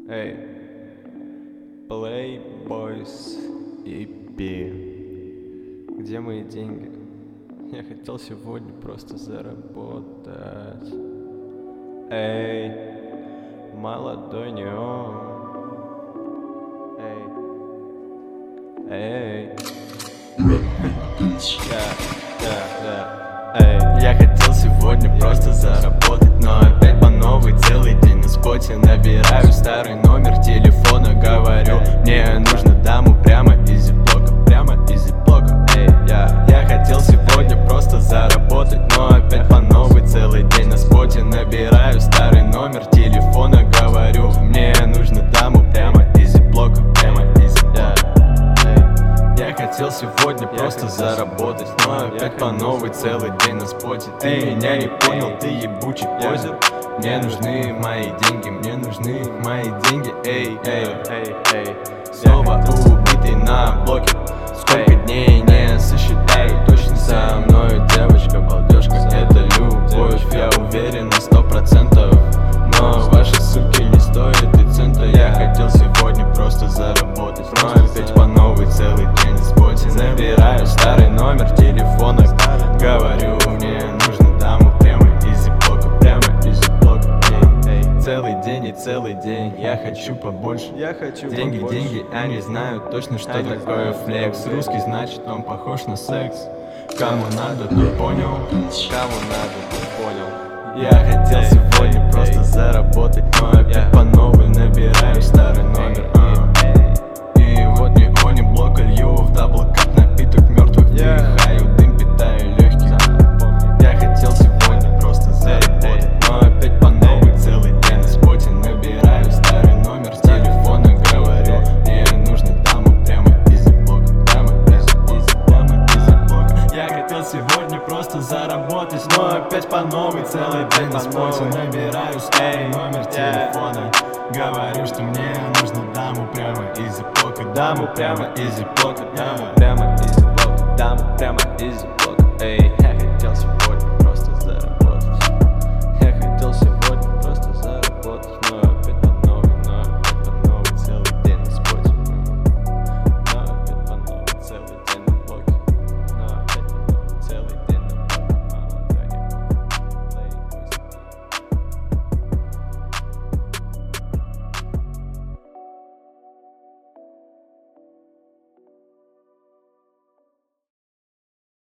Эй, Playboys EP. Где мои деньги? Я хотел сегодня просто заработать. Эй, молодой неон. Эй. Эй, я хотел сегодня просто заработать, но опять по новой целый день на споте набираю старый номер телефона, говорю, мне нужно даму прямо из блока, Эй, я хотел сегодня просто заработать, но опять по новой целый день на споте набираю старый номер телефона, говорю, мне нужно даму прямо из блока, Я хотел сегодня просто заработать, но опять по новой целый день на споте. Ты меня не понял, ты ебучий позер. Мне нужны мои деньги, эй. Снова убитый на блоке. Сколько дней не сосчитаю, точно со мной девочка, балдежка. Это любовь, я уверен на 100%. Но ваши суки не стоят и цента. Я хотел сегодня просто заработать, но опять по новой целый день на споте набираю старый номер телефона, говорю, мне нужно даму прямо из блока, Целый день и целый день, я хочу побольше. Деньги, они знают точно, что такое флекс. Русский, значит, он похож на секс. Кому надо, ты понял? Я хотел сегодня просто заработать, но опять по новой набираю старый номер. И вот неоне блока лью в даблкап напиток мертвых, вдыхаю дым, питаю легкие. Я хотел сегодня просто заработать, но опять по новой целый день на споте набираю старый номер телефона, говорю, мне нужно даму прямо из блока, Я хотел сегодня просто заработать, но опять по новой целый день на споте набираю старый номер телефона, говорю, что мне нужно даму прямо из блока, даму прямо из блока, эй.